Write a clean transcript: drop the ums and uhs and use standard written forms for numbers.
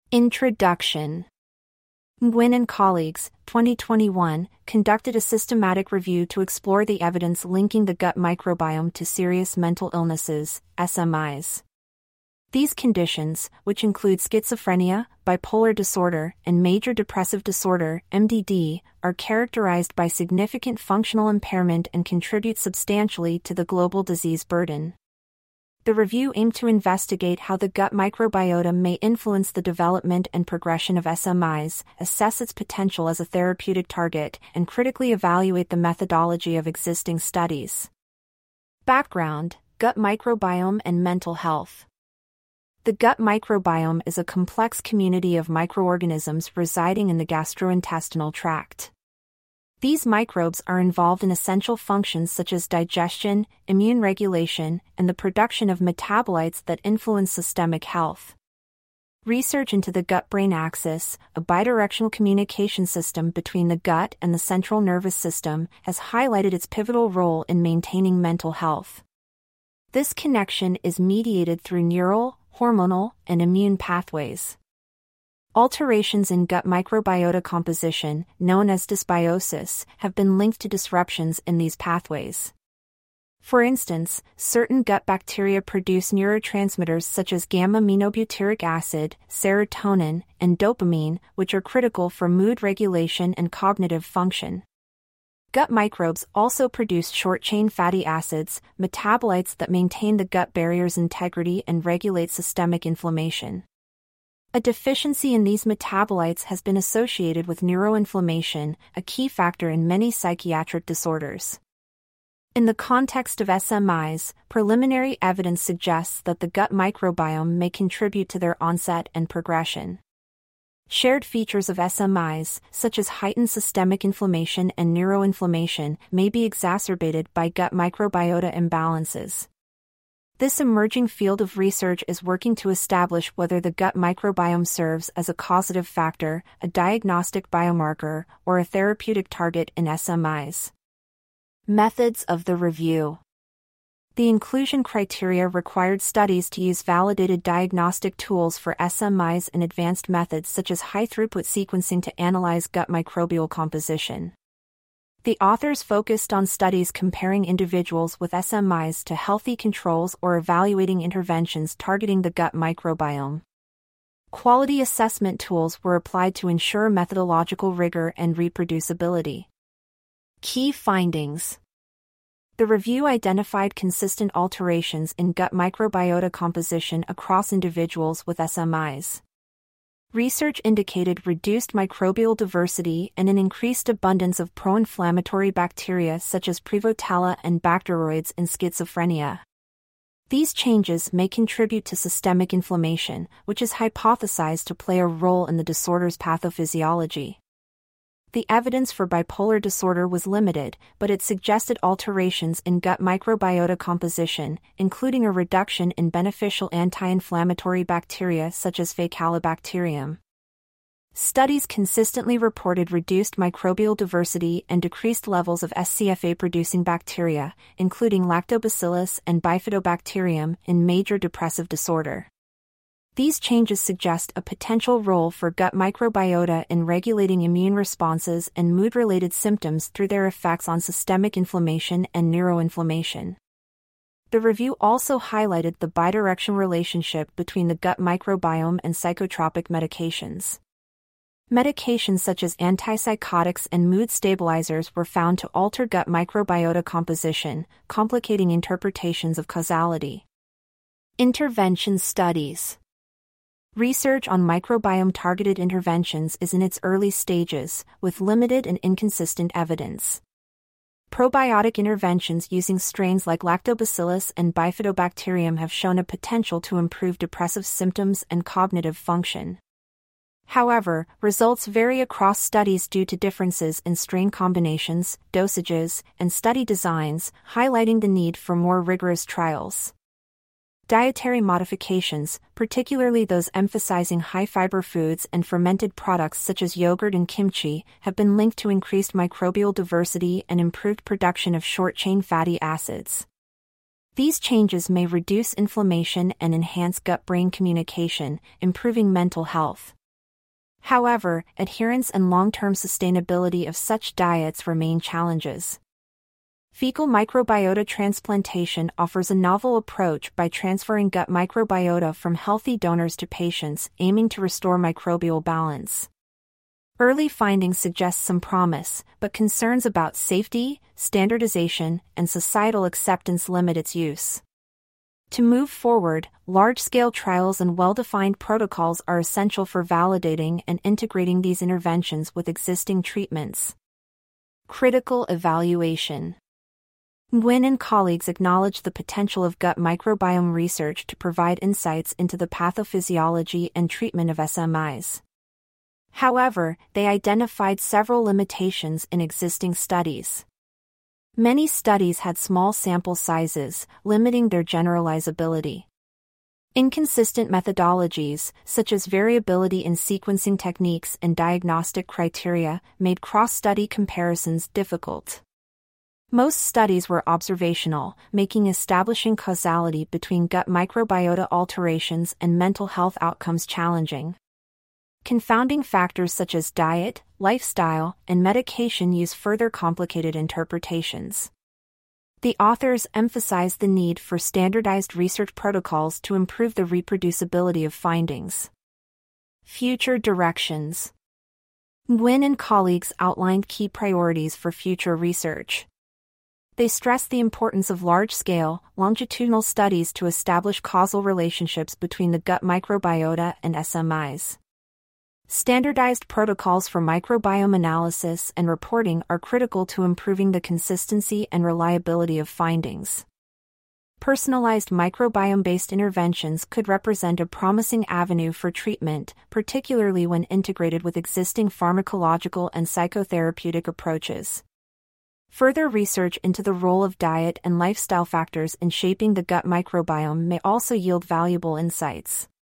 Introduction. Nguyen and colleagues, 2021, conducted a systematic review to explore the evidence linking the gut microbiome to serious mental illnesses, SMIs. These conditions, which include schizophrenia, bipolar disorder, and major depressive disorder, MDD, are characterized by significant functional impairment and contribute substantially to the global disease burden. The review aimed to investigate how the gut microbiota may influence the development and progression of SMIs, assess its potential as a therapeutic target, and critically evaluate the methodology of existing studies. Background: gut microbiome and mental health. The gut microbiome is a complex community of microorganisms residing in the gastrointestinal tract. These microbes are involved in essential functions such as digestion, immune regulation, and the production of metabolites that influence systemic health. Research into the gut-brain axis, a bidirectional communication system between the gut and the central nervous system, has highlighted its pivotal role in maintaining mental health. This connection is mediated through neural, hormonal, and immune pathways. Alterations in gut microbiota composition, known as dysbiosis, have been linked to disruptions in these pathways. For instance, certain gut bacteria produce neurotransmitters such as gamma-aminobutyric acid, serotonin, and dopamine, which are critical for mood regulation and cognitive function. Gut microbes also produce short-chain fatty acids, metabolites that maintain the gut barrier's integrity and regulate systemic inflammation. A deficiency in these metabolites has been associated with neuroinflammation, a key factor in many psychiatric disorders. In the context of SMIs, preliminary evidence suggests that the gut microbiome may contribute to their onset and progression. Shared features of SMIs, such as heightened systemic inflammation and neuroinflammation, may be exacerbated by gut microbiota imbalances. This emerging field of research is working to establish whether the gut microbiome serves as a causative factor, a diagnostic biomarker, or a therapeutic target in SMIs. Methods of the review. The inclusion criteria required studies to use validated diagnostic tools for SMIs and advanced methods such as high-throughput sequencing to analyze gut microbial composition. The authors focused on studies comparing individuals with SMIs to healthy controls or evaluating interventions targeting the gut microbiome. Quality assessment tools were applied to ensure methodological rigor and reproducibility. Key findings. The review identified consistent alterations in gut microbiota composition across individuals with SMIs. Research indicated reduced microbial diversity and an increased abundance of pro-inflammatory bacteria such as Prevotella and Bacteroides in schizophrenia. These changes may contribute to systemic inflammation, which is hypothesized to play a role in the disorder's pathophysiology. The evidence for bipolar disorder was limited, but it suggested alterations in gut microbiota composition, including a reduction in beneficial anti-inflammatory bacteria such as Faecalibacterium. Studies consistently reported reduced microbial diversity and decreased levels of SCFA-producing bacteria, including Lactobacillus and Bifidobacterium, in major depressive disorder. These changes suggest a potential role for gut microbiota in regulating immune responses and mood-related symptoms through their effects on systemic inflammation and neuroinflammation. The review also highlighted the bidirectional relationship between the gut microbiome and psychotropic medications. Medications such as antipsychotics and mood stabilizers were found to alter gut microbiota composition, complicating interpretations of causality. Intervention studies. Research on microbiome-targeted interventions is in its early stages, with limited and inconsistent evidence. Probiotic interventions using strains like Lactobacillus and Bifidobacterium have shown a potential to improve depressive symptoms and cognitive function. However, results vary across studies due to differences in strain combinations, dosages, and study designs, highlighting the need for more rigorous trials. Dietary modifications, particularly those emphasizing high-fiber foods and fermented products such as yogurt and kimchi, have been linked to increased microbial diversity and improved production of short-chain fatty acids. These changes may reduce inflammation and enhance gut-brain communication, improving mental health. However, adherence and long-term sustainability of such diets remain challenges. Fecal microbiota transplantation offers a novel approach by transferring gut microbiota from healthy donors to patients, aiming to restore microbial balance. Early findings suggest some promise, but concerns about safety, standardization, and societal acceptance limit its use. To move forward, large-scale trials and well-defined protocols are essential for validating and integrating these interventions with existing treatments. Critical evaluation. Nguyen and colleagues acknowledged the potential of gut microbiome research to provide insights into the pathophysiology and treatment of SMIs. However, they identified several limitations in existing studies. Many studies had small sample sizes, limiting their generalizability. Inconsistent methodologies, such as variability in sequencing techniques and diagnostic criteria, made cross-study comparisons difficult. Most studies were observational, making establishing causality between gut microbiota alterations and mental health outcomes challenging. Confounding factors such as diet, lifestyle, and medication use further complicated interpretations. The authors emphasized the need for standardized research protocols to improve the reproducibility of findings. Future directions. Nguyen and colleagues outlined key priorities for future research. They stressed the importance of large-scale, longitudinal studies to establish causal relationships between the gut microbiota and SMIs. Standardized protocols for microbiome analysis and reporting are critical to improving the consistency and reliability of findings. Personalized microbiome-based interventions could represent a promising avenue for treatment, particularly when integrated with existing pharmacological and psychotherapeutic approaches. Further research into the role of diet and lifestyle factors in shaping the gut microbiome may also yield valuable insights.